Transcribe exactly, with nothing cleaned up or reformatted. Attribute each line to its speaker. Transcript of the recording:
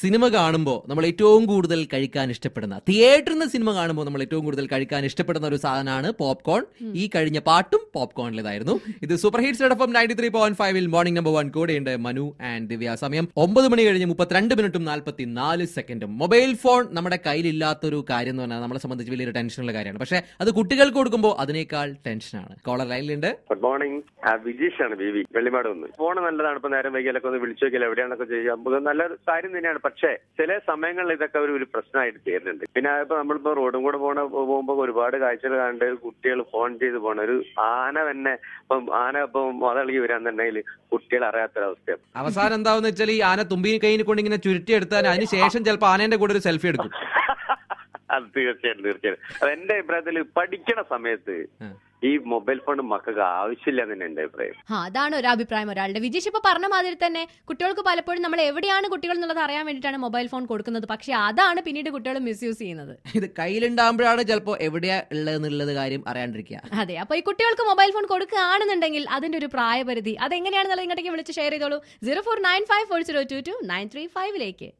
Speaker 1: Cinema കാണുമ്പോൾ നമ്മൾ ഏറ്റവും കൂടുതൽ കഴിക്കാൻ ഇഷ്ടപ്പെടുന്ന, തിയേറ്ററിൽ നിന്ന് സിനിമ കാണുമ്പോൾ നമ്മൾ ഏറ്റവും കൂടുതൽ കഴിക്കാൻ ഇഷ്ടപ്പെടുന്ന ഒരു സാധനമാണ് പോപ്കോൺ. ഈ കഴിഞ്ഞ പാട്ടും പോപ്കോണിലേതായിരുന്നു. ഇത് super hits F M ninety three point ഫൈവിൽ മോർണിംഗ് നമ്പർ വൺ കൂടെയുണ്ട് മനു ആൻഡ് ദിവ്യ. സമയം ഒമ്പത് മണി കഴിഞ്ഞ് മുപ്പത്തിരണ്ട് മിനിറ്റും നാൽപ്പത്തി നാല് സെക്കൻഡും. മൊബൈൽ ഫോൺ നമ്മുടെ കയ്യിലില്ലാത്തൊരു കാര്യം എന്ന് പറഞ്ഞാൽ നമ്മളെ സംബന്ധിച്ച് വലിയൊരു ടെൻഷനുള്ള കാര്യമാണ്. പക്ഷെ അത് കുട്ടികൾക്ക് കൊടുക്കുമ്പോൾ അതിനേക്കാൾ ടെൻഷനാണ്. കോളർ ലൈനിലുണ്ട്.
Speaker 2: ഗുഡ് മോർണിംഗ്, വിജീഷ് ആണ് ബി വി വെള്ളിമാട് ഒന്ന്. ഫോൺ നല്ലതാണ്. ഇപ്പൊ നേരം വൈകിയാലൊക്കെ ഒന്ന് വിളിച്ചു നോക്കിയാൽ എവിടെയാണൊക്കെ ചെയ്യാം, നല്ലൊരു കാര്യം തന്നെയാണ്. പക്ഷേ ചില സമയങ്ങളിൽ ഇതൊക്കെ ഒരു ഒരു പ്രശ്നമായിട്ട് തീരുന്നുണ്ട്. പിന്നെ ഇപ്പൊ നമ്മളിപ്പോ റോഡും കൂടെ പോണ പോകുമ്പോൾ ഒരുപാട് കാഴ്ചകൾ കണ്ട് കുട്ടികൾ ഫോൺ ചെയ്ത് പോണ ഒരു ആന തന്നെ ഇപ്പം ആന ഇപ്പം മുതളി വരാന്നുണ്ടെങ്കിൽ കുട്ടികൾ അറിയാത്തൊരവസ്ഥയാണ്.
Speaker 1: അവസാനം എന്താവെന്ന് വെച്ചാൽ ഈ ആന തുമ്പി കൈയിനെ കൊണ്ട് ഇങ്ങനെ ചുരുട്ടിയെടുത്താൽ അതിന് ശേഷം ചിലപ്പോൾ ആനേന്റെ കൂടെ ഒരു സെൽഫി എടുക്കും.
Speaker 2: അത് തീർച്ചയായിട്ടും തീർച്ചയായിട്ടും അത് എന്റെ അഭിപ്രായത്തിൽ പഠിക്കണ സമയത്ത് ഈ മൊബൈൽ ഫോൺ മക്കൾക്ക് ആവശ്യമില്ല എന്ന് എന്റെ അഭിപ്രായം.
Speaker 3: ആ അതാണ് ഒരു അഭിപ്രായം ഒരാളുടെ. വിജീഷ് ഇപ്പൊ പറഞ്ഞ മാതിരി തന്നെ കുട്ടികൾക്ക് പലപ്പോഴും നമ്മൾ എവിടെയാണ് കുട്ടികൾ എന്നുള്ളത് അറിയാൻ വേണ്ടിയിട്ടാണ് മൊബൈൽ ഫോൺ കൊടുക്കുന്നത്. പക്ഷെ അതാണ് പിന്നീട് കുട്ടികൾ മിസ്യൂസ് ചെയ്യുന്നത്.
Speaker 1: ഇത് കയ്യിലുണ്ടാകുമ്പോഴാണ് ചിലപ്പോൾ എവിടെയാ ഉള്ളതെന്നുള്ളത് കാര്യം അറിയാണ്ടിരിക്കുക.
Speaker 3: അതെ, അപ്പൊ ഈ കുട്ടികൾക്ക് മൊബൈൽ ഫോൺ കൊടുക്കുകയാണെന്നുണ്ടെങ്കിൽ അതിന്റെ ഒരു പ്രായപരിധി അതെങ്ങനെയാണെന്നുള്ളത് ഇങ്ങോട്ടേക്ക് വിളിച്ച് ഷെയർ ചെയ്തോളൂ. Zero four nine five four zero two two nine three ഫൈവിലേക്ക്.